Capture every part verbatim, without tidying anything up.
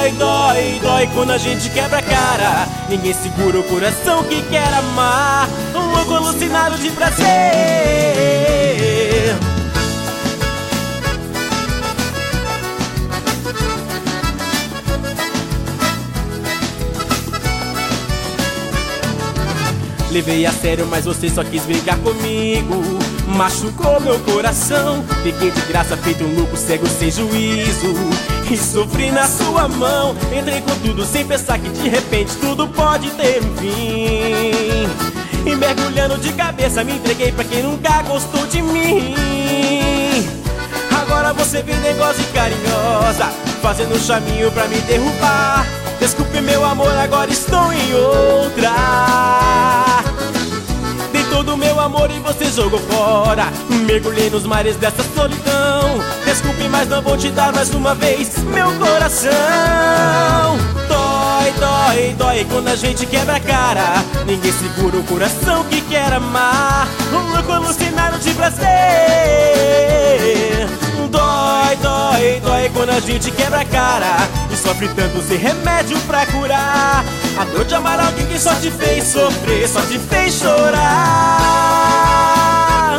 Dói, dói, dói quando a gente quebra a cara. Ninguém segura o coração que quer amar. Um louco alucinado de prazer. Levei a sério, mas você só quis brincar comigo. Machucou meu coração. Fiquei de graça feito um louco cego sem juízo. E sofri na sua mão. Entrei com tudo sem pensar que de repente tudo pode ter um fim. E mergulhando de cabeça me entreguei pra quem nunca gostou de mim. Agora você vem negócio e carinhosa, fazendo um chaminho pra me derrubar. Desculpe meu amor, agora estou em outra. Dei todo o meu amor e você jogou fora. Mergulhei nos mares dessa solidão. Desculpe, mas não vou te dar mais uma vez meu coração. Dói, dói, dói quando a gente quebra a cara. Ninguém segura o coração que quer amar. Um louco alucinado de prazer. Dói, dói, dói quando a gente quebra a cara e sofre tanto sem remédio pra curar. A dor de amar alguém que só te fez sofrer, só te fez chorar.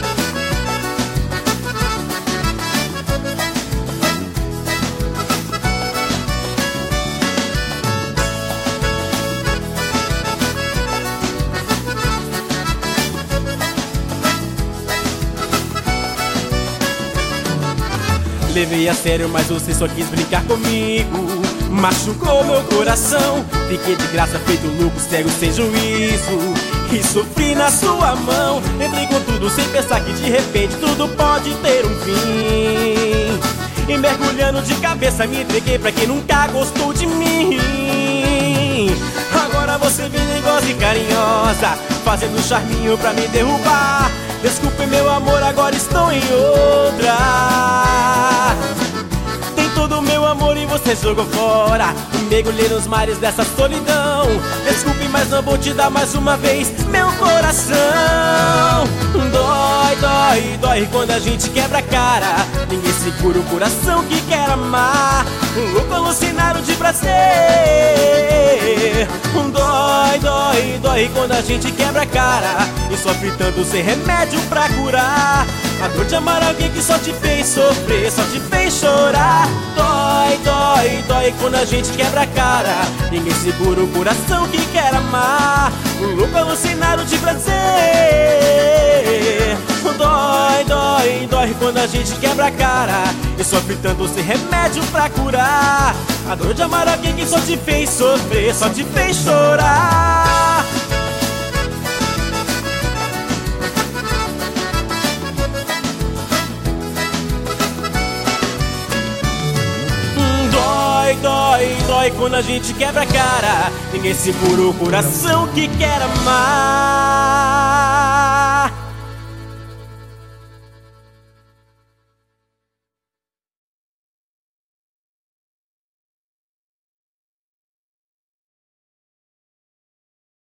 Levei a sério, mas você só quis brincar comigo. Machucou meu coração. Fiquei de graça feito louco, cego sem juízo. E sofri na sua mão. Entrei com tudo sem pensar que de repente tudo pode ter um fim. E mergulhando de cabeça me entreguei pra quem nunca gostou de mim. Agora você vem negócio e carinhosa, fazendo um charminho pra me derrubar. Desculpe meu amor, agora estou em outra. Tem todo o meu amor e você jogou fora. Mergulhei nos mares dessa solidão. Desculpe, mas não vou te dar mais uma vez meu coração. Dói, dói, dói quando a gente quebra a cara. Ninguém segura o coração que quer amar. Um louco alucinado de prazer. Dói, dói, dói quando a gente quebra a cara e sofre tanto sem remédio pra curar. A dor de amar alguém que só te fez sofrer, só te fez chorar. Dói, dói, dói quando a gente quebra a cara. Ninguém segura o coração que quer amar. Um louco alucinado de prazer. Dói, dói, dói quando a gente quebra a cara e sofre tanto sem remédio pra curar. A dor de amar alguém que só te fez sofrer, só te fez chorar. Dói, dói, dói quando a gente quebra a cara. Ninguém segura o coração que quer amar.